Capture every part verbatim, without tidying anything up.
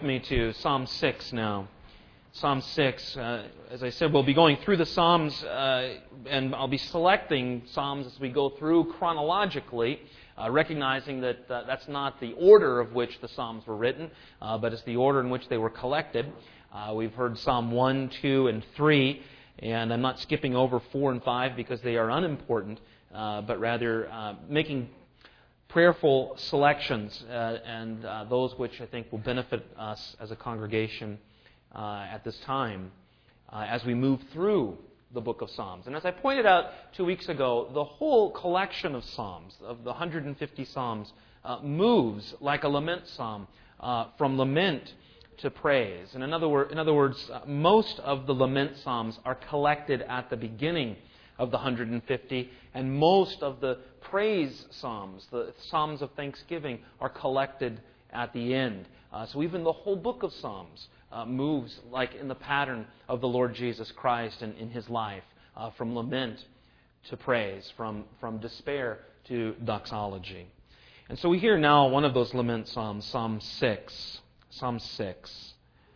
Me to Psalm six now. Psalm six, uh, as I said, we'll be going through the Psalms, uh, and I'll be selecting Psalms as we go through chronologically, uh, recognizing that uh, that's not the order of which the Psalms were written, uh, but it's the order in which they were collected. Uh, we've heard Psalm one, two, and three, and I'm not skipping over four and five because they are unimportant, uh, but rather uh, making prayerful selections, uh, and uh, those which I think will benefit us as a congregation uh, at this time uh, as we move through the book of Psalms. And as I pointed out two weeks ago, the whole collection of Psalms, of the one hundred fifty Psalms, uh, moves like a lament psalm uh, from lament to praise. And in other, wor- in other words, uh, most of the lament psalms are collected at the beginning of the one hundred fifty, and most of the praise psalms, the psalms of thanksgiving, are collected at the end. Uh, so even the whole book of Psalms uh, moves like in the pattern of the Lord Jesus Christ and in His life, uh, from lament to praise, from, from despair to doxology. And so we hear now one of those lament psalms, Psalm six. Psalm six.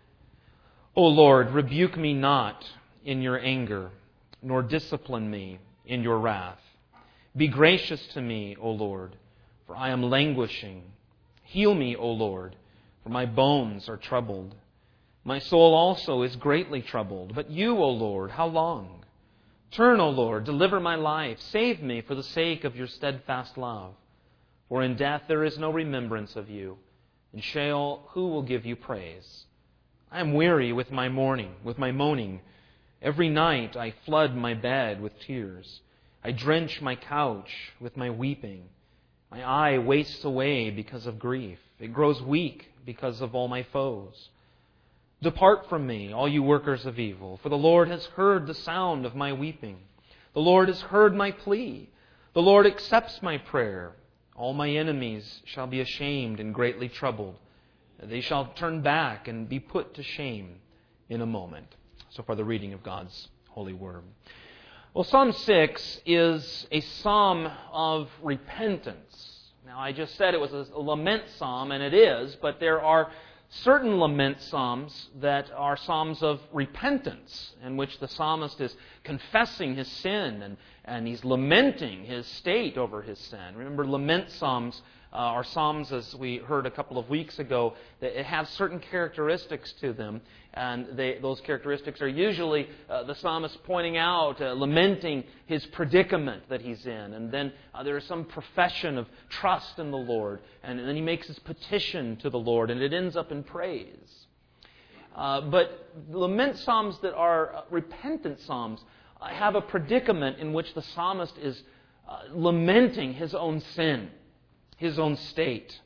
O Lord, rebuke me not in your anger, nor discipline me in your wrath. Be gracious to me, O Lord, for I am languishing. Heal me, O Lord, for my bones are troubled. My soul also is greatly troubled. But you, O Lord, how long? Turn, O Lord, deliver my life. Save me for the sake of your steadfast love. For in death there is no remembrance of you. In Sheol, who will give you praise? I am weary with my mourning, with my moaning. Every night I flood my bed with tears. I drench my couch with my weeping. My eye wastes away because of grief. It grows weak because of all my foes. Depart from me, all you workers of evil, for the Lord has heard the sound of my weeping. The Lord has heard my plea. The Lord accepts my prayer. All my enemies shall be ashamed and greatly troubled. They shall turn back and be put to shame in a moment. So far, the reading of God's holy word. Well, Psalm six is a psalm of repentance. Now, I just said it was a lament psalm, and it is, but there are certain lament psalms that are psalms of repentance, in which the psalmist is confessing his sin and, and he's lamenting his state over his sin. Remember, lament psalms uh, are psalms, as we heard a couple of weeks ago, that it have certain characteristics to them, and they, those characteristics are usually uh, the psalmist pointing out, uh, lamenting his predicament that he's in, and then uh, there is some profession of trust in the Lord, and, and then he makes his petition to the Lord, and it ends up in praise. Uh, but lament psalms that are uh, repentant psalms uh, have a predicament in which the psalmist is uh, lamenting his own sin, his own state.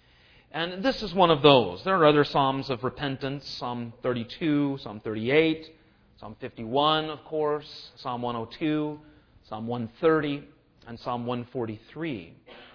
And this is one of those. There are other psalms of repentance, Psalm thirty-two, Psalm thirty-eight, Psalm fifty-one, of course, Psalm one oh two, Psalm one thirty, and Psalm one forty-three.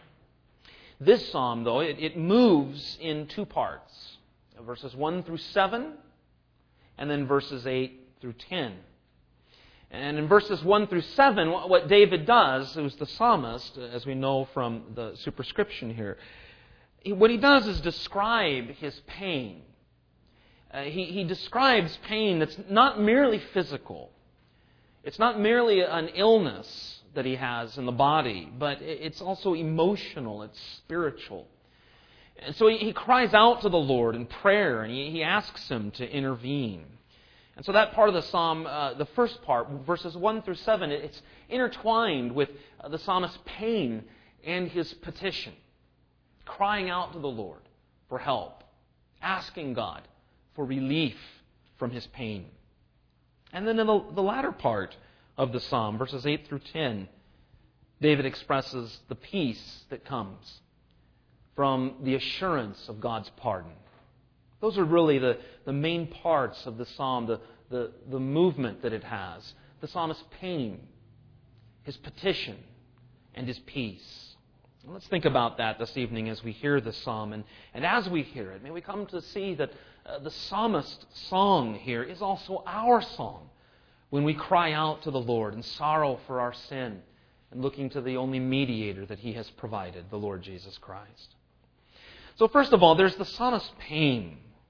This psalm, though, it, it moves in two parts, verses one through seven, and then verses eight through ten. And in verses one through seven, what David does, who's the psalmist, as we know from the superscription here, what he does is describe his pain. Uh, he, he describes pain that's not merely physical. It's not merely an illness that he has in the body, but it's also emotional, it's spiritual. And so he, he cries out to the Lord in prayer, and he, he asks Him to intervene. And so that part of the psalm, uh, the first part, verses one through seven, it's intertwined with uh, the psalmist's pain and his petition, crying out to the Lord for help, asking God for relief from his pain. And then in the, the latter part of the psalm, verses eight through ten, David expresses the peace that comes from the assurance of God's pardon. Those are really the, the main parts of the psalm, the, the, the movement that it has. The psalmist's pain, his petition, and his peace. Let's think about that this evening as we hear the psalm. And, and as we hear it, may we come to see that uh, the psalmist's song here is also our song when we cry out to the Lord in sorrow for our sin and looking to the only mediator that He has provided, the Lord Jesus Christ. So first of all, there's the psalmist's pain.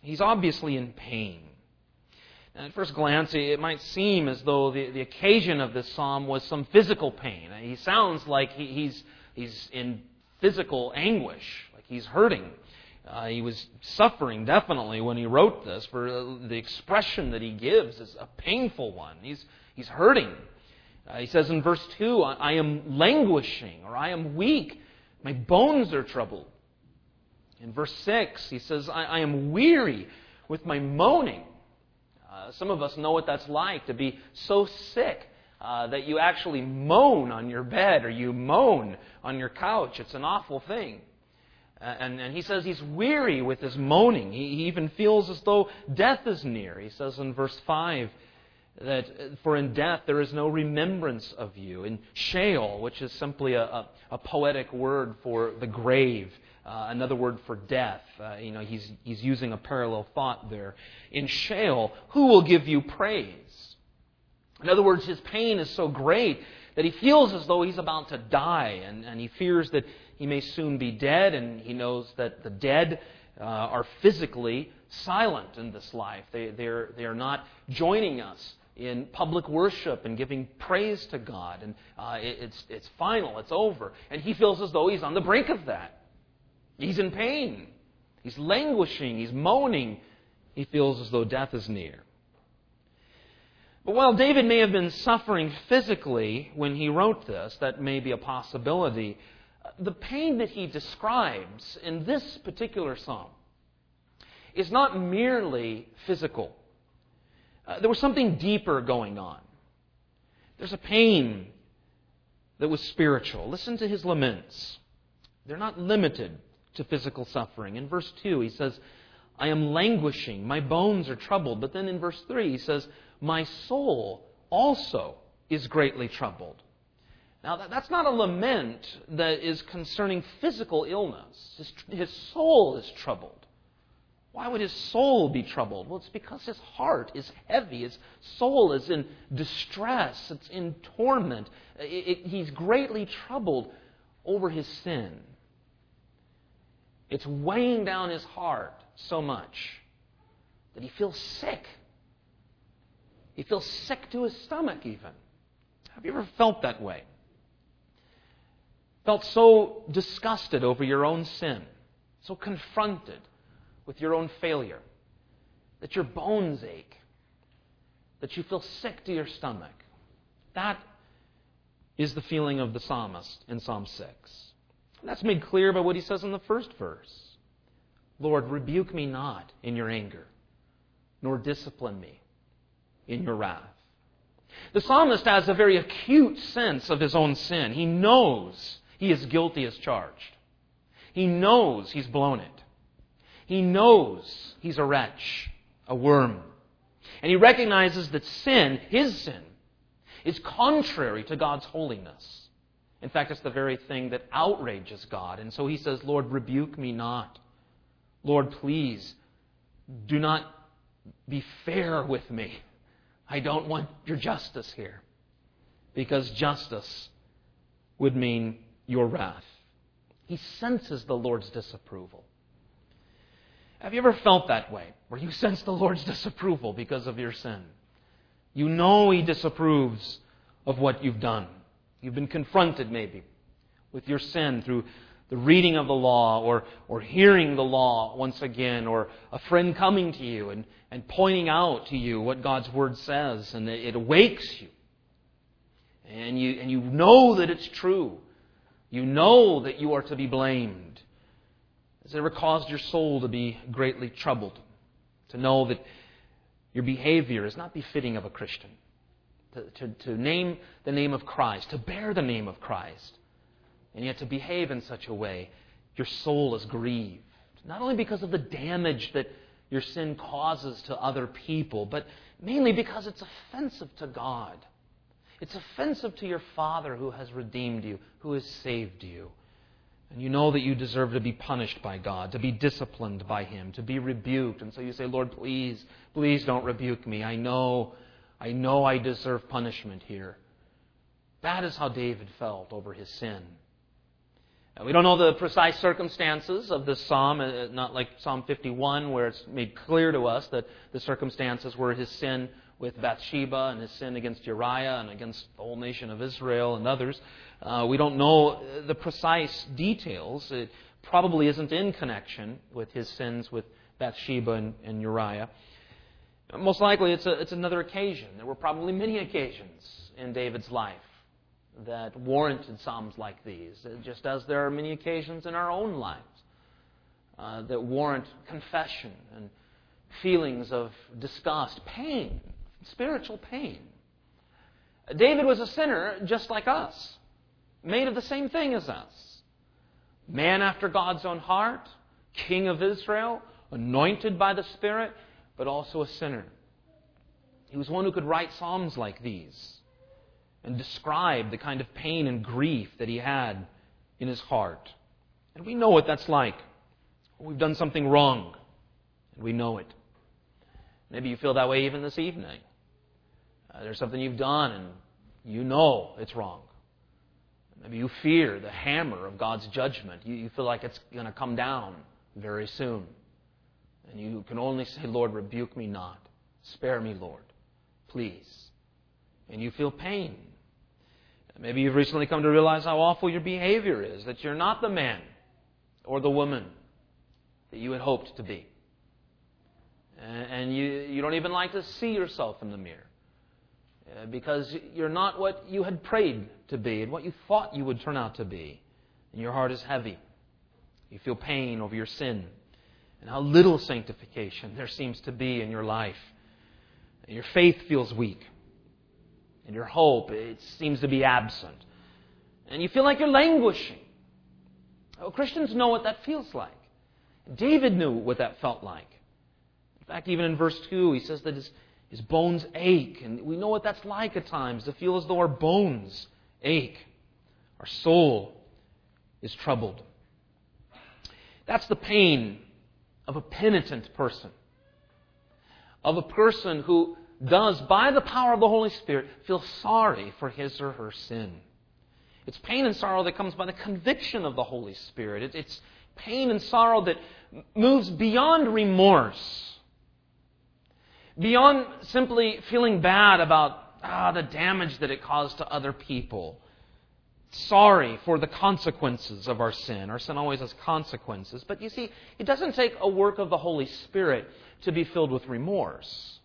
He's obviously in pain. And at first glance, it might seem as though the, the occasion of this psalm was some physical pain. He sounds like he, he's, he's in physical anguish, like he's hurting. Uh, he was suffering, definitely, when he wrote this, for the expression that he gives is a painful one. He's, he's hurting. Uh, he says in verse two, I am languishing, or I am weak. My bones are troubled. In verse six, he says, I, I am weary with my moaning. Uh, some of us know what that's like, to be so sick uh, that you actually moan on your bed or you moan on your couch. It's an awful thing. Uh, and, and he says he's weary with his moaning. He, he even feels as though death is near. He says in verse five that, for in death there is no remembrance of you. In Sheol, which is simply a, a, a poetic word for the grave, Uh, another word for death. Uh, you know, he's he's using a parallel thought there. In Sheol, who will give you praise? In other words, his pain is so great that he feels as though he's about to die, and, and he fears that he may soon be dead, and he knows that the dead uh, are physically silent in this life. They they're they are not joining us in public worship and giving praise to God, and uh, it, it's it's final, it's over, and he feels as though he's on the brink of that. He's in pain. He's languishing. He's moaning. He feels as though death is near. But while David may have been suffering physically when he wrote this, that may be a possibility, the pain that he describes in this particular psalm is not merely physical. Uh, there was something deeper going on. There's a pain that was spiritual. Listen to his laments. They're not limited to physical suffering. In verse two, he says, I am languishing, my bones are troubled. But then in verse three, he says, my soul also is greatly troubled. Now, that's not a lament that is concerning physical illness. His, his soul is troubled. Why would his soul be troubled? Well, it's because his heart is heavy. His soul is in distress. It's in torment. It, it, he's greatly troubled over his sin. It's weighing down his heart so much that he feels sick. He feels sick to his stomach even. Have you ever felt that way? Felt so disgusted over your own sin, so confronted with your own failure, that your bones ache, that you feel sick to your stomach. That is the feeling of the psalmist in Psalm six. That's made clear by what he says in the first verse. Lord, rebuke me not in your anger, nor discipline me in your wrath. The psalmist has a very acute sense of his own sin. He knows he is guilty as charged. He knows he's blown it. He knows he's a wretch, a worm. And he recognizes that sin, his sin, is contrary to God's holiness. In fact, it's the very thing that outrages God. And so he says, Lord, rebuke me not. Lord, please, do not be fair with me. I don't want your justice here. Because justice would mean your wrath. He senses the Lord's disapproval. Have you ever felt that way, where you sense the Lord's disapproval because of your sin? You know He disapproves of what you've done. You've been confronted maybe with your sin through the reading of the law or, or hearing the law once again, or a friend coming to you and, and pointing out to you what God's Word says, and it, it awakes you. And you and you know that it's true. You know that you are to be blamed. Has it ever caused your soul to be greatly troubled? To know that your behavior is not befitting of a Christian? To, to, to name the name of Christ, to bear the name of Christ, and yet to behave in such a way, your soul is grieved. Not only because of the damage that your sin causes to other people, but mainly because it's offensive to God. It's offensive to your Father who has redeemed you, who has saved you. And you know that you deserve to be punished by God, to be disciplined by Him, to be rebuked. And so you say, Lord, please, please don't rebuke me. I know, I know I deserve punishment here. That is how David felt over his sin. Uh, we don't know the precise circumstances of this psalm, uh, not like Psalm fifty-one, where it's made clear to us that the circumstances were his sin with Bathsheba and his sin against Uriah and against the whole nation of Israel and others. Uh, we don't know the precise details. It probably isn't in connection with his sins with Bathsheba and, and Uriah. Most likely it's, a, it's another occasion. There were probably many occasions in David's life that warranted psalms like these, just as there are many occasions in our own lives uh, that warrant confession and feelings of disgust, pain, spiritual pain. David was a sinner just like us, made of the same thing as us. Man after God's own heart, king of Israel, anointed by the Spirit, but also a sinner. He was one who could write psalms like these and describe the kind of pain and grief that he had in his heart. And we know what that's like. We've done something wrong, and we know it. Maybe you feel that way even this evening. Uh, there's something you've done, and you know it's wrong. Maybe you fear the hammer of God's judgment. You, you feel like it's going to come down very soon. And you can only say, Lord, rebuke me not. Spare me, Lord. Please. And you feel pain. Maybe you've recently come to realize how awful your behavior is, that you're not the man or the woman that you had hoped to be. And you, you don't even like to see yourself in the mirror because you're not what you had prayed to be and what you thought you would turn out to be. And your heart is heavy. You feel pain over your sin and how little sanctification there seems to be in your life. And your faith feels weak. And your hope, it seems to be absent. And you feel like you're languishing. Oh, Christians know what that feels like. David knew what that felt like. In fact, even in verse two, he says that his, his bones ache. And we know what that's like at times, to feel as though our bones ache. Our soul is troubled. That's the pain of a penitent person. Of a person who does, by the power of the Holy Spirit, feel sorry for his or her sin. It's pain and sorrow that comes by the conviction of the Holy Spirit. It, it's pain and sorrow that moves beyond remorse. Beyond simply feeling bad about ah, the damage that it caused to other people. Sorry for the consequences of our sin. Our sin always has consequences. But you see, it doesn't take a work of the Holy Spirit to be filled with remorse.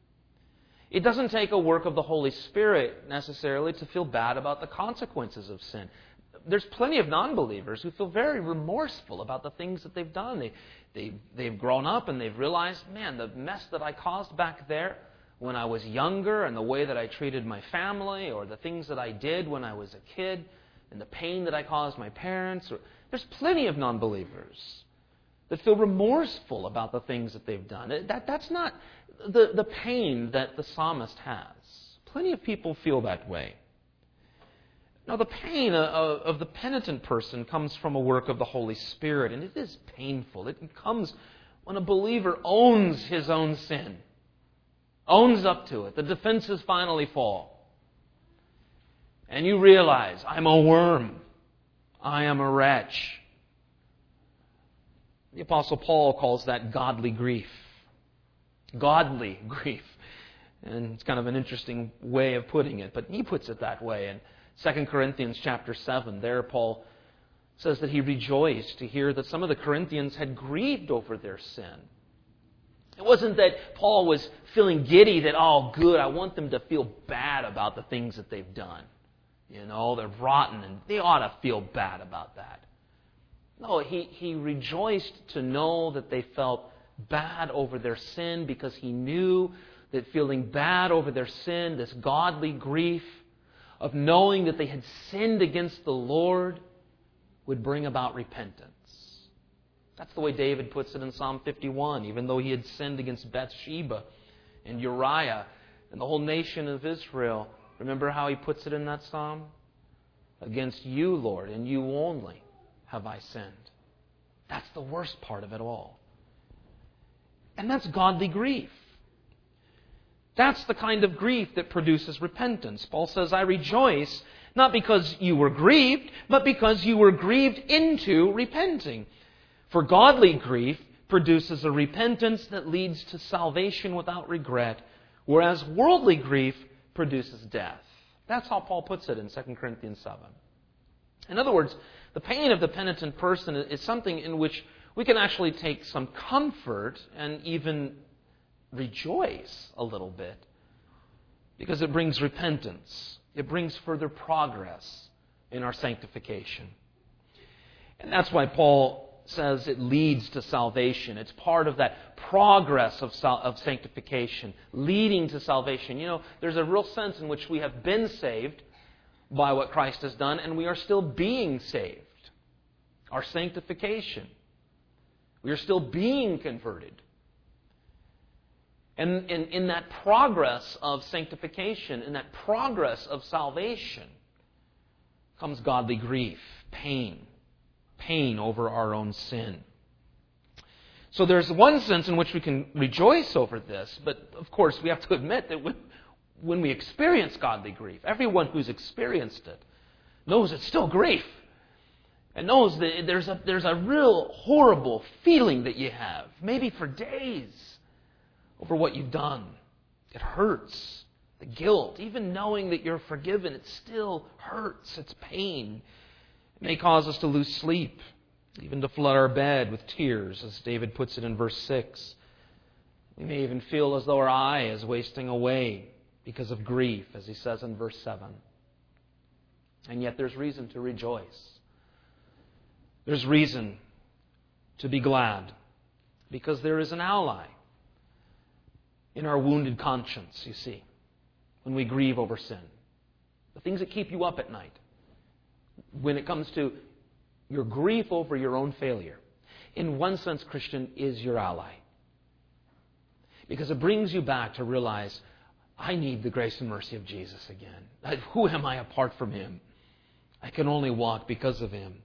It doesn't take a work of the Holy Spirit necessarily to feel bad about the consequences of sin. There's plenty of non-believers who feel very remorseful about the things that they've done. They, they, they've grown up and they've realized, man, the mess that I caused back there when I was younger and the way that I treated my family or the things that I did when I was a kid and the pain that I caused my parents. Or, there's plenty of non-believers that feel remorseful about the things that they've done. That, that's not the, the pain that the psalmist has. Plenty of people feel that way. Now, the pain of, of the penitent person comes from a work of the Holy Spirit, and it is painful. It comes when a believer owns his own sin, owns up to it. The defenses finally fall. And you realize, I'm a worm. I am a wretch. The Apostle Paul calls that godly grief. Godly grief. And it's kind of an interesting way of putting it, but he puts it that way. And Second Corinthians chapter seven, there Paul says that he rejoiced to hear that some of the Corinthians had grieved over their sin. It wasn't that Paul was feeling giddy that, oh, good, I want them to feel bad about the things that they've done. You know, they're rotten and they ought to feel bad about that. No, he, he rejoiced to know that they felt bad over their sin because he knew that feeling bad over their sin, this godly grief, of knowing that they had sinned against the Lord would bring about repentance. That's the way David puts it in Psalm fifty-one. Even though he had sinned against Bathsheba and Uriah and the whole nation of Israel, remember how he puts it in that psalm? Against you, Lord, and you only have I sinned. That's the worst part of it all. And that's godly grief. That's the kind of grief that produces repentance. Paul says, I rejoice Not because you were grieved, but because you were grieved into repenting. For godly grief produces a repentance that leads to salvation without regret, whereas worldly grief produces death. That's how Paul puts it in Second Corinthians seven. In other words, the pain of the penitent person is something in which we can actually take some comfort and even rejoice a little bit, because it brings repentance. It brings further progress in our sanctification. And that's why Paul says it leads to salvation. It's part of that progress of, of sanctification, leading to salvation. You know, there's a real sense in which we have been saved by what Christ has done, and we are still being saved. Our sanctification. We are still being converted. And in, in that progress of sanctification, in that progress of salvation, comes godly grief, pain. Pain over our own sin. So there's one sense in which we can rejoice over this, but of course we have to admit that when, when we experience godly grief, everyone who's experienced it knows it's still grief. And knows that there's a, there's a real horrible feeling that you have, maybe for days, over what you've done. It hurts. The guilt, even knowing that you're forgiven, it still hurts. It's pain. It may cause us to lose sleep, even to flood our bed with tears, as David puts it in verse six. We may even feel as though our eye is wasting away because of grief, as he says in verse seven. And yet there's reason to rejoice. There's reason to be glad, because there is an ally in our wounded conscience, you see, when we grieve over sin. The things that keep you up at night. When it comes to your grief over your own failure, in one sense, Christian, is your ally. Because it brings you back to realize, I need the grace and mercy of Jesus again. Who am I apart from Him? I can only walk because of Him.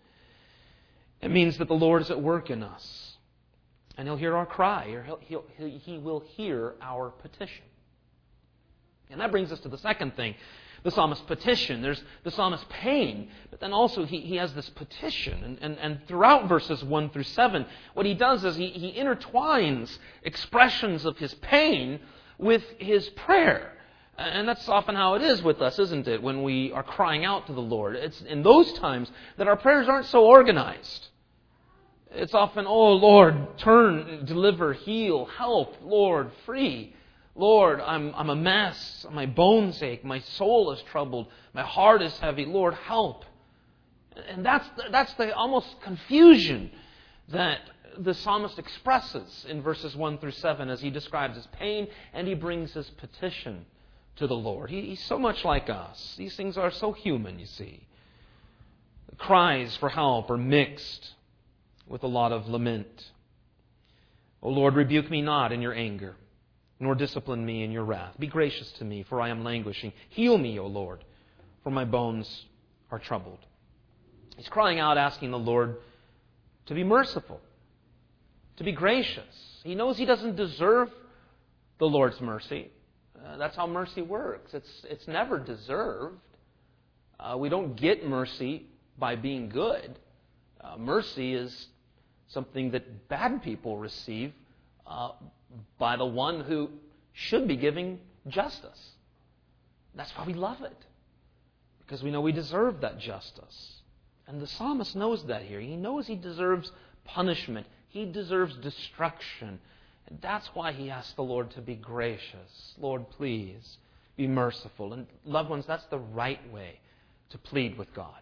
It means that the Lord is at work in us. And He'll hear our cry, or he'll, he'll, He will hear our petition. And that brings us to the second thing. The psalmist's petition. There's the psalmist's pain, but then also he, he has this petition. And, and, and throughout verses one through seven, what he does is he, he intertwines expressions of his pain with his prayer. And that's often how it is with us, isn't it? When we are crying out to the Lord. It's in those times that our prayers aren't so organized. It's often, oh Lord, turn, deliver, heal, help, Lord, free. Lord, I'm I'm a mess. My bones ache. My soul is troubled. My heart is heavy. Lord, help. And that's that's the almost confusion that the psalmist expresses in verses one through seven as he describes his pain and he brings his petition to the Lord. He, he's so much like us. These things are so human, you see. The cries for help are mixed with a lot of lament. O Lord, rebuke me not in your anger, nor discipline me in your wrath. Be gracious to me, for I am languishing. Heal me, O Lord, for my bones are troubled. He's crying out, asking the Lord to be merciful, to be gracious. He knows he doesn't deserve the Lord's mercy. Uh, that's how mercy works. It's, it's never deserved. Uh, we don't get mercy by being good. Uh, mercy is something that bad people receive uh, by the one who should be giving justice. That's why we love it, because we know we deserve that justice. And the psalmist knows that here. He knows he deserves punishment. He deserves destruction. And that's why he asks the Lord to be gracious. Lord, please be merciful. And loved ones, that's the right way to plead with God.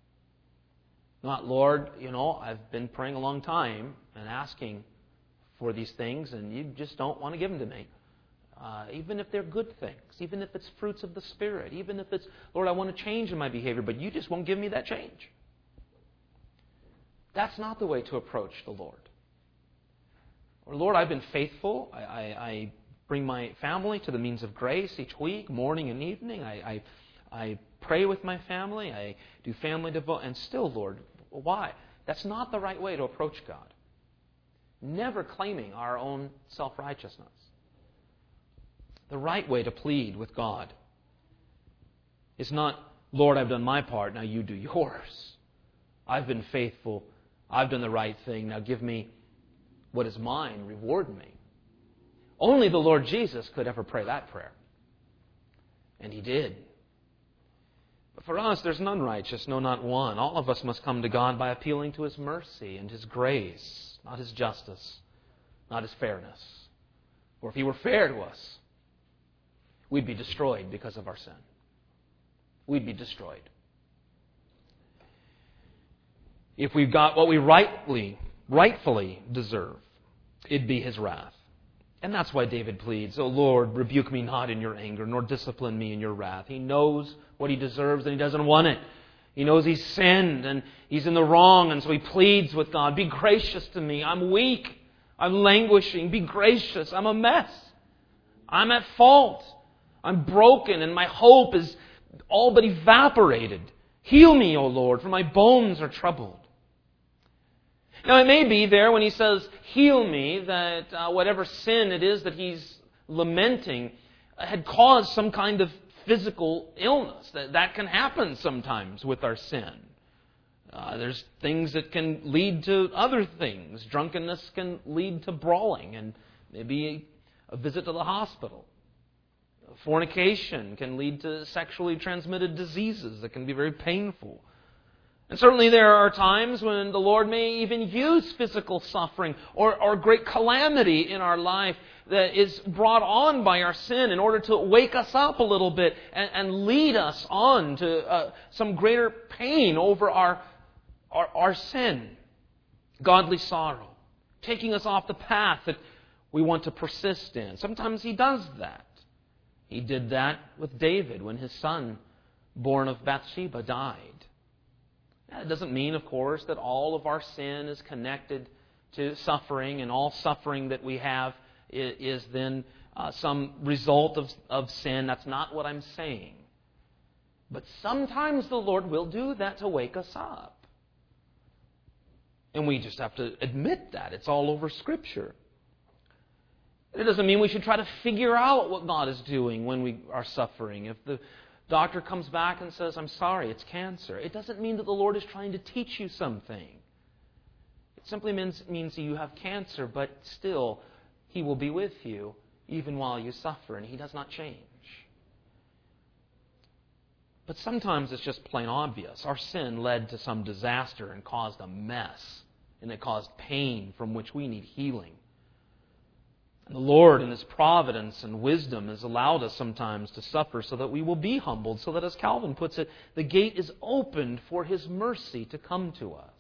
Not, Lord, you know, I've been praying a long time and asking for these things, and you just don't want to give them to me. Uh, even if they're good things, even if it's fruits of the Spirit, even if it's, Lord, I want to change in my behavior, but you just won't give me that change. That's not the way to approach the Lord. Or, Lord, I've been faithful. I, I, I bring my family to the means of grace each week, morning and evening. I, I, I pray with my family. I do family devotion. And still, Lord, why? That's not the right way to approach God. Never claiming our own self-righteousness. The right way to plead with God is not Lord, I've done my part, now you do yours. I've been faithful. I've done the right thing. Now give me what is mine. Reward me. Only the Lord Jesus could ever pray that prayer. And He did. But for us, there's none righteous, no, not one. All of us must come to God by appealing to His mercy and His grace, not His justice, not His fairness. For if He were fair to us, we'd be destroyed because of our sin. We'd be destroyed. If we've got what we rightly, rightfully deserve, it'd be His wrath. And that's why David pleads, "O Lord, rebuke me not in your anger, nor discipline me in your wrath." He knows what he deserves and he doesn't want it. He knows he's sinned and he's in the wrong, and so he pleads with God, "Be gracious to me. I'm weak. I'm languishing. Be gracious. I'm a mess. I'm at fault. I'm broken and my hope is all but evaporated. Heal me, O Lord, for my bones are troubled." Now, it may be there when he says, "Heal me," that uh, whatever sin it is that he's lamenting had caused some kind of physical illness. That, that can happen sometimes with our sin. Uh, there's things that can lead to other things. Drunkenness can lead to brawling and maybe a visit to the hospital. Fornication can lead to sexually transmitted diseases that can be very painful. And certainly there are times when the Lord may even use physical suffering or, or great calamity in our life that is brought on by our sin in order to wake us up a little bit and, and lead us on to uh, some greater pain over our, our, our sin. Godly sorrow. Taking us off the path that we want to persist in. Sometimes He does that. He did that with David when his son, born of Bathsheba, died. That doesn't mean, of course, that all of our sin is connected to suffering and all suffering that we have is, is then uh, some result of, of sin. That's not what I'm saying. But sometimes the Lord will do that to wake us up. And we just have to admit that. It's all over Scripture. It doesn't mean we should try to figure out what God is doing when we are suffering. If the doctor comes back and says, "I'm sorry, it's cancer," it doesn't mean that the Lord is trying to teach you something. It simply means, means that you have cancer, but still, He will be with you even while you suffer, and He does not change. But sometimes it's just plain obvious. Our sin led to some disaster and caused a mess, and it caused pain from which we need healing. And the Lord, in His providence and wisdom, has allowed us sometimes to suffer so that we will be humbled, so that, as Calvin puts it, the gate is opened for His mercy to come to us.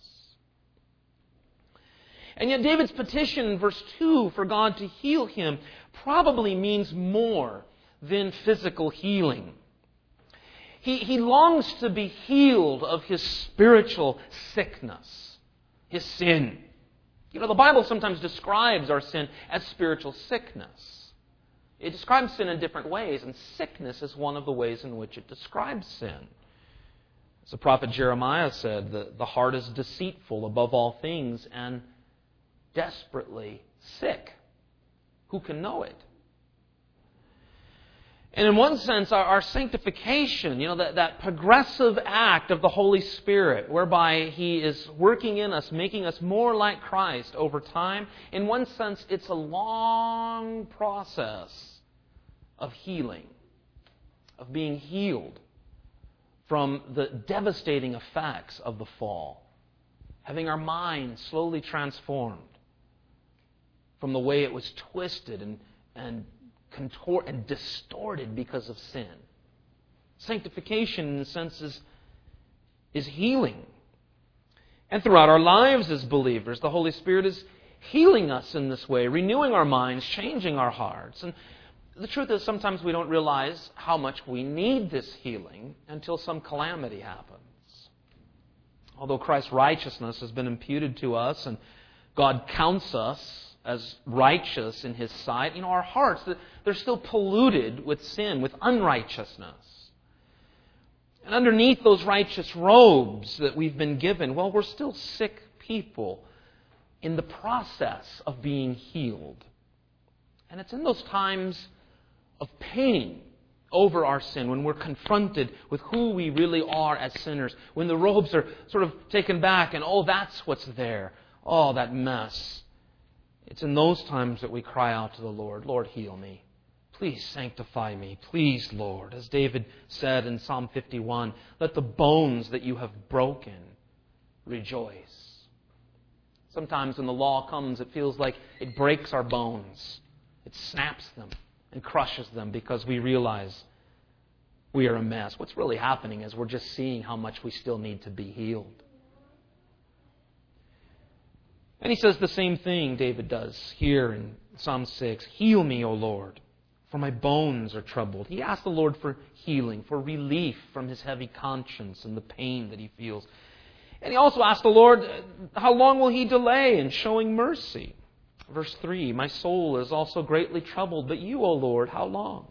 And yet David's petition in verse two for God to heal him probably means more than physical healing. He, he longs to be healed of his spiritual sickness, his sin. You know, the Bible sometimes describes our sin as spiritual sickness. It describes sin in different ways, and sickness is one of the ways in which it describes sin. As the prophet Jeremiah said, the, the heart is deceitful above all things and desperately sick. Who can know it? And in one sense, our, our sanctification, you know, that, that progressive act of the Holy Spirit, whereby He is working in us, making us more like Christ over time, in one sense, it's a long process of healing, of being healed from the devastating effects of the fall, having our mind slowly transformed from the way it was twisted and, and contort and distorted because of sin. Sanctification, in a sense, is, is healing. And throughout our lives as believers, the Holy Spirit is healing us in this way, renewing our minds, changing our hearts. And the truth is, sometimes we don't realize how much we need this healing until some calamity happens. Although Christ's righteousness has been imputed to us and God counts us as righteous in His sight, you know, our hearts, they're still polluted with sin, with unrighteousness. And underneath those righteous robes that we've been given, well, we're still sick people in the process of being healed. And it's in those times of pain, over our sin, when we're confronted with who we really are as sinners, when the robes are sort of taken back and, oh, that's what's there. Oh, that mess. It's in those times that we cry out to the Lord, Lord, heal me. Please sanctify me. Please, Lord. As David said in Psalm fifty-one, let the bones that you have broken rejoice. Sometimes when the law comes, it feels like it breaks our bones. It snaps them and crushes them because we realize we are a mess. What's really happening is we're just seeing how much we still need to be healed. And he says the same thing David does here in Psalm six. Heal me, O Lord, for my bones are troubled. He asks the Lord for healing, for relief from his heavy conscience and the pain that he feels. And he also asks the Lord, how long will he delay in showing mercy? Verse three, my soul is also greatly troubled, but you, O Lord, how long?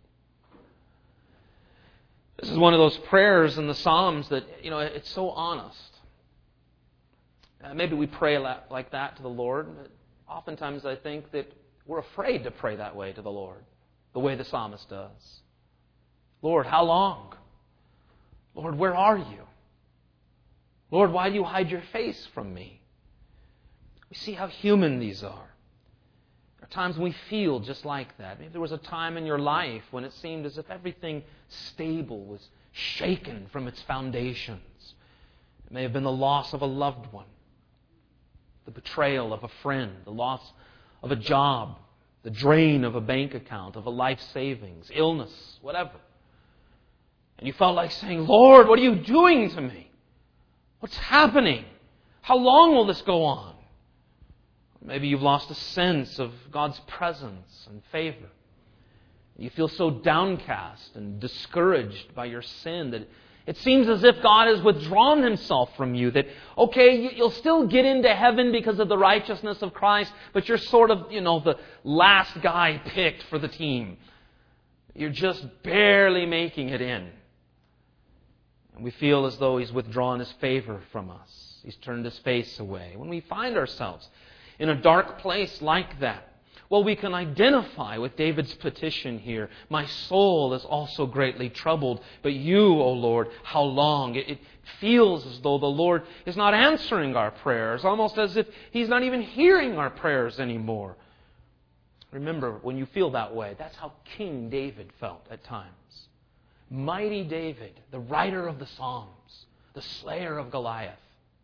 This is one of those prayers in the Psalms that, you know, it's so honest. Uh, maybe we pray like that to the Lord, but oftentimes I think that we're afraid to pray that way to the Lord, the way the psalmist does. Lord, how long? Lord, where are you? Lord, why do you hide your face from me? We see how human these are. There are times when we feel just like that. Maybe there was a time in your life when it seemed as if everything stable was shaken from its foundations. It may have been the loss of a loved one, the betrayal of a friend, the loss of a job, the drain of a bank account, of a life savings, illness, whatever. And you felt like saying, Lord, what are you doing to me? What's happening? How long will this go on? Maybe you've lost a sense of God's presence and favor. You feel so downcast and discouraged by your sin that it seems as if God has withdrawn himself from you. That, okay, you'll still get into heaven because of the righteousness of Christ, but you're sort of, you know, the last guy picked for the team. You're just barely making it in. And we feel as though he's withdrawn his favor from us. He's turned his face away. When we find ourselves in a dark place like that, well, we can identify with David's petition here. My soul is also greatly troubled, but you, O Lord, how long? It, it feels as though the Lord is not answering our prayers, almost as if he's not even hearing our prayers anymore. Remember, when you feel that way, that's how King David felt at times. Mighty David, the writer of the Psalms, the slayer of Goliath,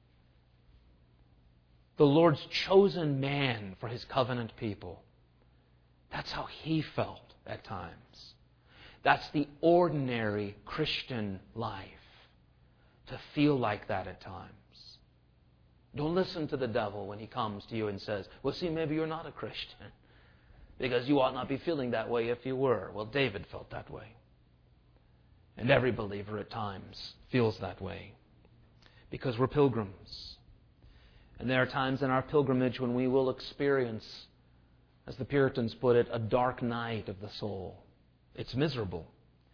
the Lord's chosen man for his covenant people. That's how he felt at times. That's the ordinary Christian life, to feel like that at times. Don't listen to the devil when he comes to you and says, well, see, maybe you're not a Christian because you ought not be feeling that way if you were. Well, David felt that way. And every believer at times feels that way because we're pilgrims. And there are times in our pilgrimage when we will experience, as the Puritans put it, a dark night of the soul. It's miserable.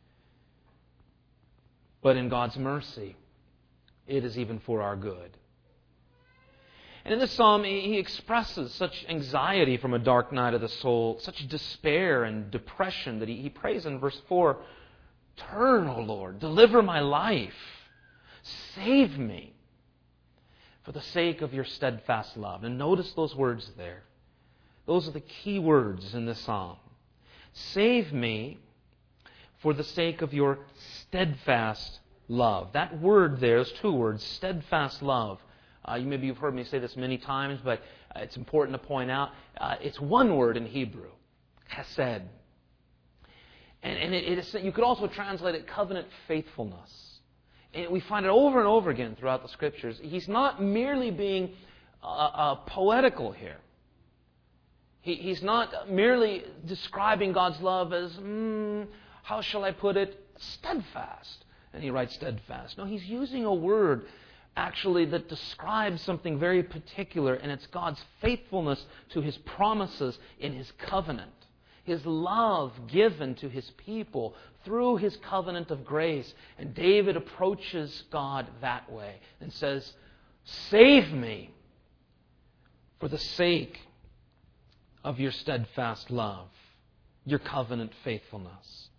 But in God's mercy, it is even for our good. And in this psalm, he expresses such anxiety from a dark night of the soul, such despair and depression that he, he prays in verse four, turn, O Lord, deliver my life, save me for the sake of your steadfast love. And notice those words there. Those are the key words in this psalm. Save me for the sake of your steadfast love. That word there is two words, steadfast love. Uh, you, maybe you've heard me say this many times, but uh, it's important to point out. Uh, it's one word in Hebrew, chesed. And, and it, it is, you could also translate it covenant faithfulness. And we find it over and over again throughout the Scriptures. He's not merely being uh, uh, poetical here. He, he's not merely describing God's love as, mm, how shall I put it, steadfast. And he writes steadfast. No, he's using a word actually that describes something very particular, and it's God's faithfulness to his promises in his covenant. His love given to his people through his covenant of grace. And David approaches God that way and says, save me for the sake of your steadfast love, your covenant faithfulness.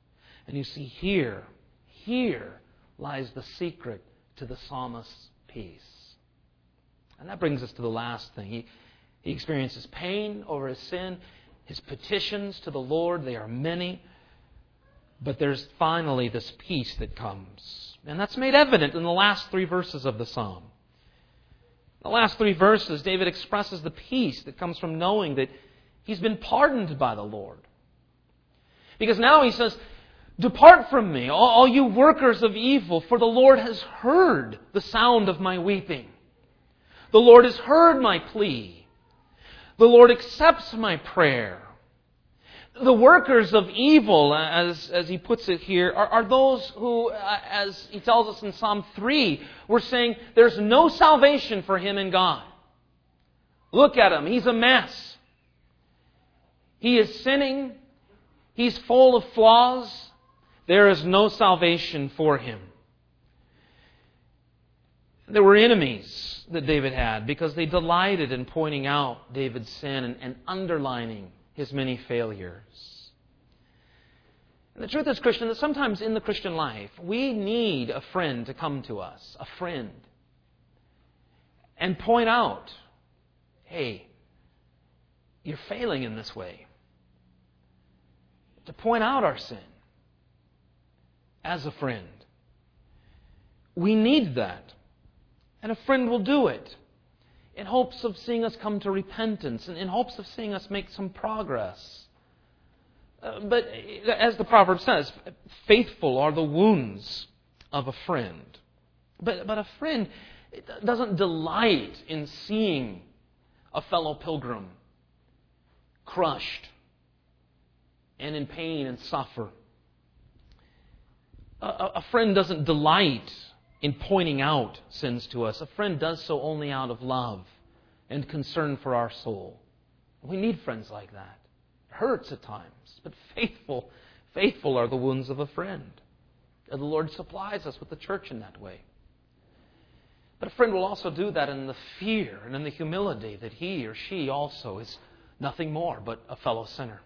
And you see, here, here lies the secret to the psalmist's peace. And that brings us to the last thing. He, he experiences pain over his sin. His petitions to the Lord, they are many. But there's finally this peace that comes. And that's made evident in the last three verses of the psalm. In the last three verses, David expresses the peace that comes from knowing that he's been pardoned by the Lord. Because now he says, "Depart from me, all, all you workers of evil, for the Lord has heard the sound of my weeping. The Lord has heard my plea. The Lord accepts my prayer." The workers of evil, as, as he puts it here, are, are those who, as he tells us in Psalm three, were saying there's no salvation for him in God. Look at him. He's a mess. He is sinning. He's full of flaws. There is no salvation for him. There were enemies that David had because they delighted in pointing out David's sin and, and underlining his many failures. And the truth is, Christian, that sometimes in the Christian life, we need a friend to come to us, a friend, and point out, hey, you're failing in this way. To point out our sin as a friend. We need that. And a friend will do it in hopes of seeing us come to repentance and in hopes of seeing us make some progress. Uh, but as the proverb says, faithful are the wounds of a friend. But, but a friend doesn't delight in seeing a fellow pilgrim crushed and in pain and suffer. A, a friend doesn't delight in pointing out sins to us. A friend does so only out of love and concern for our soul. We need friends like that. It hurts at times, but faithful, faithful are the wounds of a friend. And the Lord supplies us with the church in that way. But a friend will also do that in the fear and in the humility that he or she also is nothing more but a fellow sinner.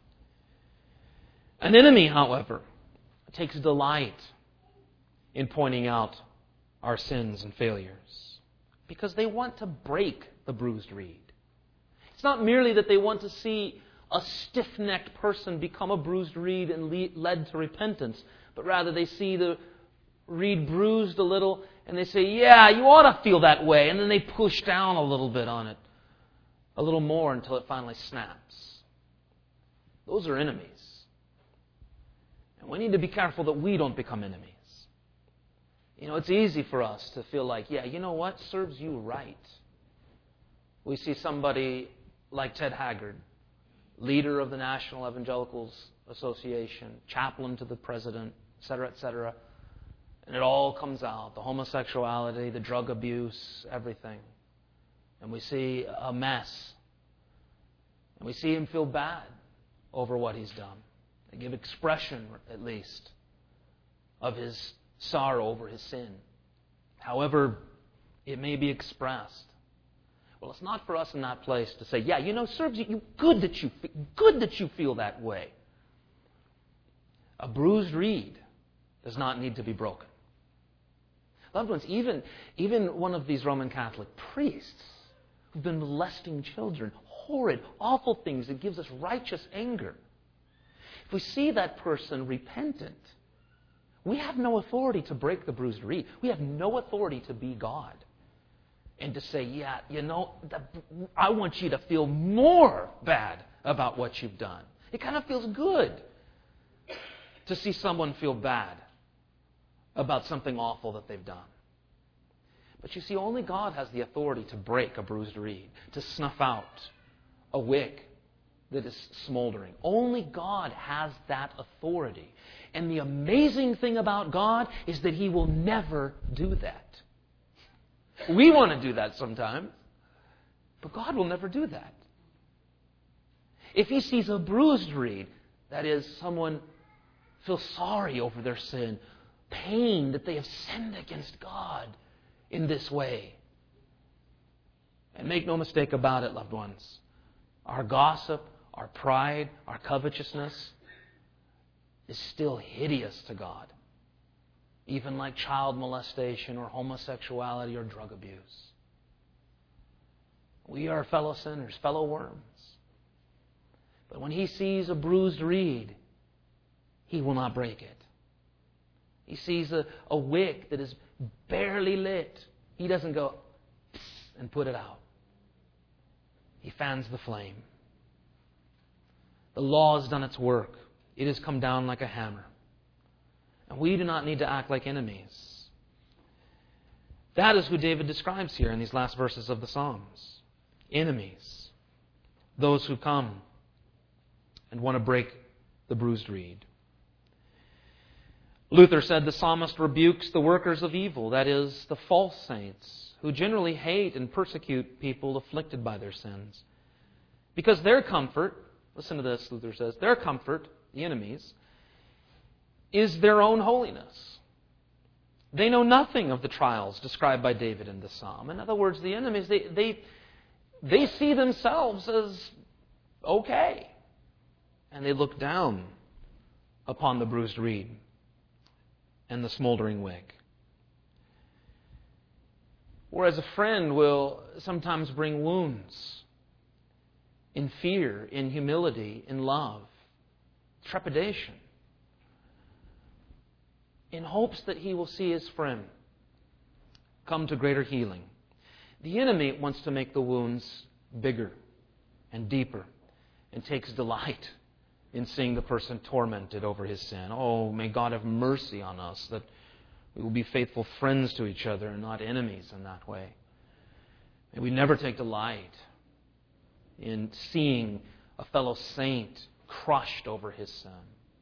An enemy, however, takes delight in pointing out our sins and failures because they want to break the bruised reed. It's not merely that they want to see a stiff-necked person become a bruised reed and lead, led to repentance, but rather they see the reed bruised a little and they say, yeah, you ought to feel that way. And then they push down a little bit on it, a little more until it finally snaps. Those are enemies. And we need to be careful that we don't become enemies. You know, it's easy for us to feel like, yeah, you know what serves you right. We see somebody like Ted Haggard, leader of the National Evangelicals Association, chaplain to the president, et cetera, et cetera. And it all comes out, the homosexuality, the drug abuse, everything. And we see a mess. And we see him feel bad over what he's done. They give expression, at least, of his sorrow over his sin. However it may be expressed. Well, it's not for us in that place to say, yeah, you know, serves you good that you good that you feel that way. A bruised reed does not need to be broken. Loved ones, even, even one of these Roman Catholic priests who've been molesting children, horrid, awful things that gives us righteous anger. If we see that person repentant, we have no authority to break the bruised reed. We have no authority to be God and to say, yeah, you know, I want you to feel more bad about what you've done. It kind of feels good to see someone feel bad about something awful that they've done. But you see, only God has the authority to break a bruised reed, to snuff out a wick that is smoldering. Only God has that authority. And the amazing thing about God is that He will never do that. We want to do that sometimes, but God will never do that. If He sees a bruised reed, that is, someone feels sorry over their sin, pain that they have sinned against God in this way. And make no mistake about it, loved ones, our gossip, our pride, our covetousness, is still hideous to God, even like child molestation or homosexuality or drug abuse. We are fellow sinners, fellow worms. But when He sees a bruised reed, He will not break it. He sees a, a wick that is barely lit. He doesn't go and put it out. He fans the flame. The law has done its work. It has come down like a hammer. And we do not need to act like enemies. That is who David describes here in these last verses of the Psalms. Enemies. Those who come and want to break the bruised reed. Luther said the psalmist rebukes the workers of evil, that is, the false saints, who generally hate and persecute people afflicted by their sins. Because their comfort, listen to this, Luther says, their comfort, the enemies, is their own holiness. They know nothing of the trials described by David in the psalm. In other words, the enemies, they they, they see themselves as okay. And they look down upon the bruised reed and the smoldering wick. Whereas a friend will sometimes bring wounds in fear, in humility, in love, trepidation, in hopes that he will see his friend come to greater healing. The enemy wants to make the wounds bigger and deeper and takes delight in seeing the person tormented over his sin. Oh, may God have mercy on us that we will be faithful friends to each other and not enemies in that way. May we never take delight in seeing a fellow saint crushed over his sin.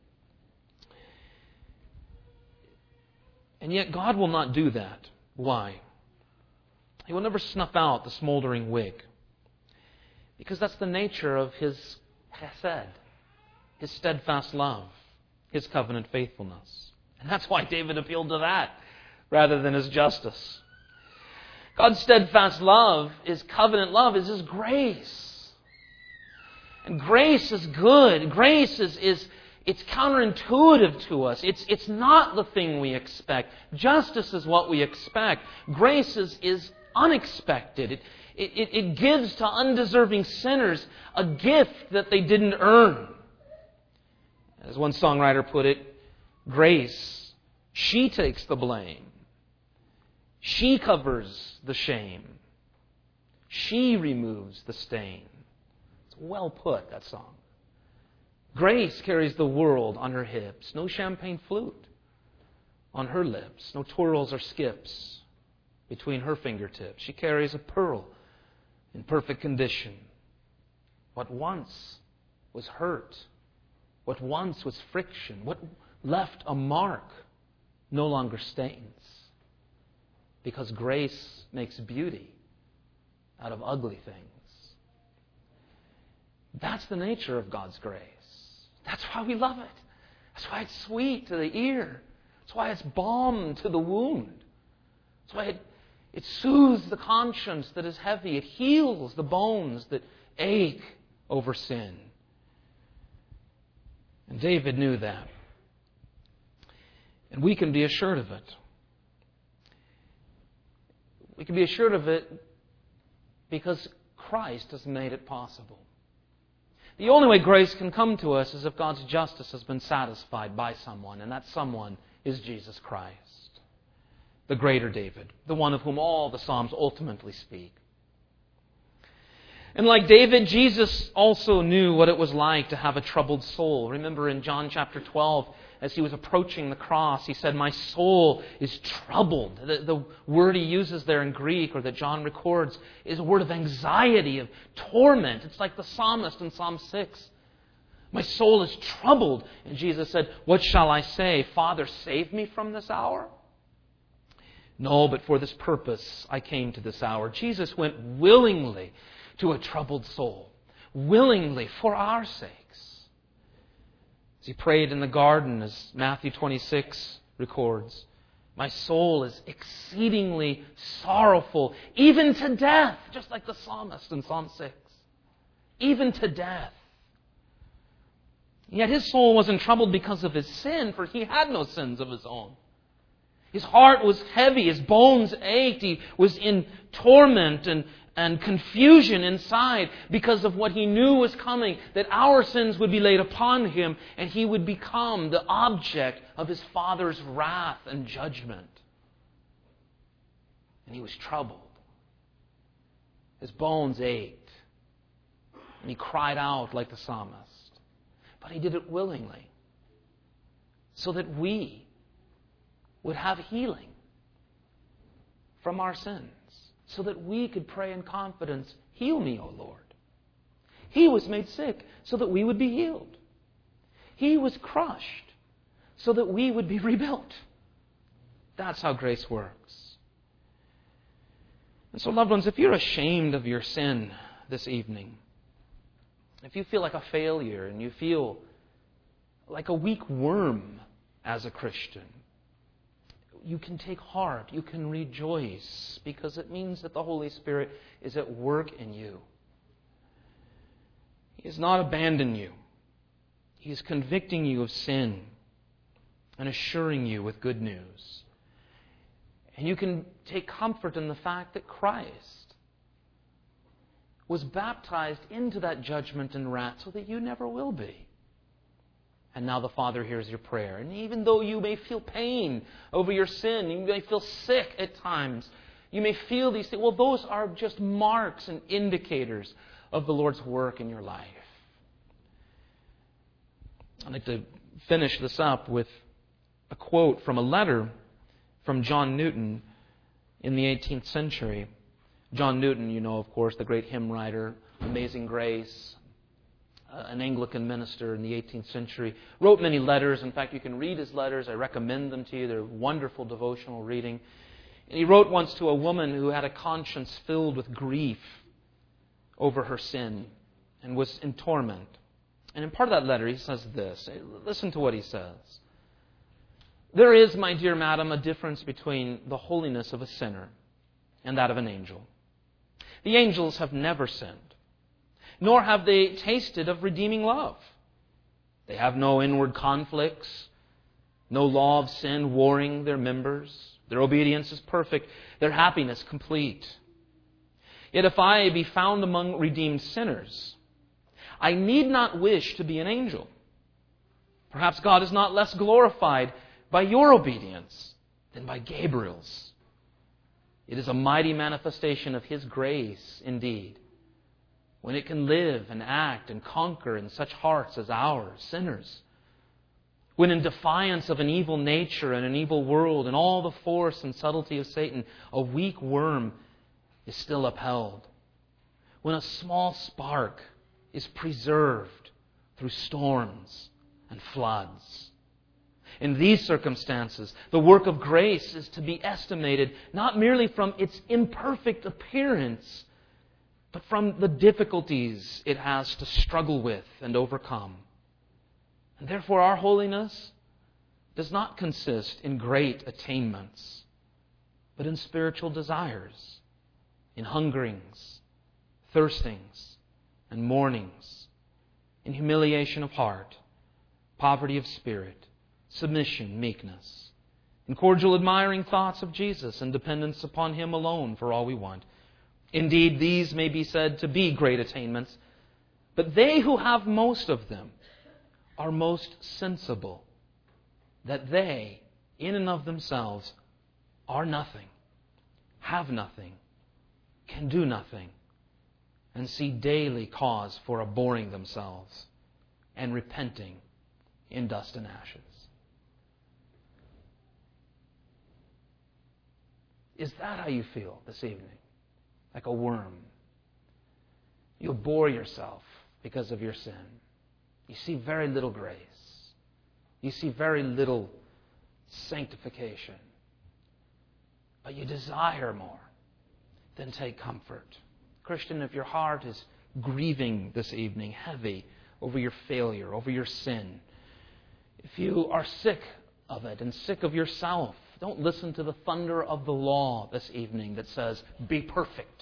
And yet God will not do that. Why? He will never snuff out the smoldering wick. Because that's the nature of His chesed, His steadfast love, His covenant faithfulness. And that's why David appealed to that rather than His justice. God's steadfast love, His covenant love, is His grace. And grace is good. Grace is, is it's counterintuitive to us. It's, it's not the thing we expect. Justice is what we expect. Grace is, is unexpected. It, it, it gives to undeserving sinners a gift that they didn't earn. As one songwriter put it, grace, she takes the blame. She covers the shame. She removes the stain. It's well put, that song. Grace carries the world on her hips. No champagne flute on her lips. No twirls or skips between her fingertips. She carries a pearl in perfect condition. What once was hurt, what once was friction, what left a mark, no longer stains. Because grace makes beauty out of ugly things. That's the nature of God's grace. That's why we love it. That's why it's sweet to the ear. That's why it's balm to the wound. That's why it, it soothes the conscience that is heavy. It heals the bones that ache over sin. And David knew that. And we can be assured of it. We can be assured of it because Christ has made it possible. The only way grace can come to us is if God's justice has been satisfied by someone, and that someone is Jesus Christ, the greater David, the one of whom all the Psalms ultimately speak. And like David, Jesus also knew what it was like to have a troubled soul. Remember in John chapter twelve, as He was approaching the cross, He said, "My soul is troubled." The, the word He uses there in Greek, or that John records, is a word of anxiety, of torment. It's like the psalmist in Psalm six. "My soul is troubled." And Jesus said, "What shall I say? Father, save me from this hour?" No, but for this purpose I came to this hour. Jesus went willingly to a troubled soul, willingly for our sakes. As He prayed in the garden, as Matthew twenty-six records, "My soul is exceedingly sorrowful, even to death," just like the psalmist in Psalm six. Even to death. Yet his soul wasn't troubled because of his sin, for he had no sins of his own. His heart was heavy, his bones ached, he was in torment and, and confusion inside because of what he knew was coming, that our sins would be laid upon him and he would become the object of his Father's wrath and judgment. And he was troubled. His bones ached. And he cried out like the psalmist. But he did it willingly, so that we would have healing from our sins, so that we could pray in confidence, heal me, O Lord. He was made sick so that we would be healed. He was crushed so that we would be rebuilt. That's how grace works. And so, loved ones, if you're ashamed of your sin this evening, if you feel like a failure and you feel like a weak worm as a Christian, you can take heart, you can rejoice, because it means that the Holy Spirit is at work in you. He has not abandoned you. He is convicting you of sin and assuring you with good news. And you can take comfort in the fact that Christ was baptized into that judgment and wrath so that you never will be. And now the Father hears your prayer. And even though you may feel pain over your sin, you may feel sick at times, you may feel these things, well, those are just marks and indicators of the Lord's work in your life. I'd like to finish this up with a quote from a letter from John Newton in the eighteenth century. John Newton, you know, of course, the great hymn writer, Amazing Grace, uh, an Anglican minister in the eighteenth century, wrote many letters. In fact, you can read his letters. I recommend them to you. They're wonderful devotional reading. And he wrote once to a woman who had a conscience filled with grief over her sin and was in torment. And in part of that letter, he says this. Listen to what he says. There is, my dear madam, a difference between the holiness of a sinner and that of an angel. The angels have never sinned, nor have they tasted of redeeming love. They have no inward conflicts, no law of sin warring their members. Their obedience is perfect, their happiness complete. Yet if I be found among redeemed sinners, I need not wish to be an angel. Perhaps God is not less glorified by your obedience than by Gabriel's. It is a mighty manifestation of His grace, indeed, when it can live and act and conquer in such hearts as ours, sinners. When in defiance of an evil nature and an evil world and all the force and subtlety of Satan, a weak worm is still upheld. When a small spark is preserved through storms and floods. In these circumstances, the work of grace is to be estimated not merely from its imperfect appearance, but from the difficulties it has to struggle with and overcome. And therefore our holiness does not consist in great attainments, but in spiritual desires, in hungerings, thirstings, and mournings, in humiliation of heart, poverty of spirit, submission, meekness, in cordial admiring thoughts of Jesus and dependence upon Him alone for all we want. Indeed, these may be said to be great attainments, but they who have most of them are most sensible that they, in and of themselves, are nothing, have nothing, can do nothing, and see daily cause for abhorring themselves and repenting in dust and ashes. Is that how you feel this evening? Like a worm. You abhor yourself because of your sin. You see very little grace. You see very little sanctification. But you desire more. Then take comfort. Christian, if your heart is grieving this evening, heavy over your failure, over your sin, if you are sick of it and sick of yourself, don't listen to the thunder of the law this evening that says, be perfect.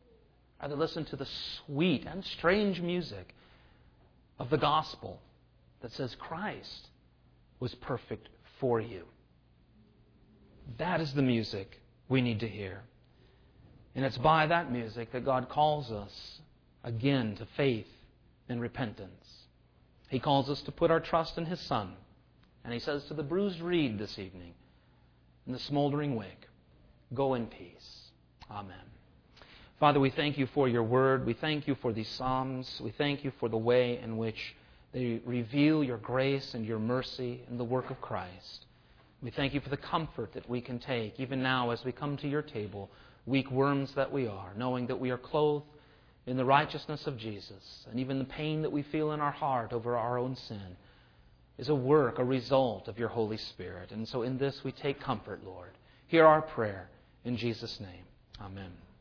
Rather listen to the sweet and strange music of the gospel that says Christ was perfect for you. That is the music we need to hear. And it's by that music that God calls us again to faith and repentance. He calls us to put our trust in His Son. And He says to the bruised reed this evening, in the smoldering wick, go in peace. Amen. Father, we thank You for Your Word. We thank You for these Psalms. We thank You for the way in which they reveal Your grace and Your mercy in the work of Christ. We thank You for the comfort that we can take, even now as we come to Your table, weak worms that we are, knowing that we are clothed in the righteousness of Jesus, and even the pain that we feel in our heart over our own sin is a work, a result of Your Holy Spirit. And so in this we take comfort, Lord. Hear our prayer in Jesus' name. Amen.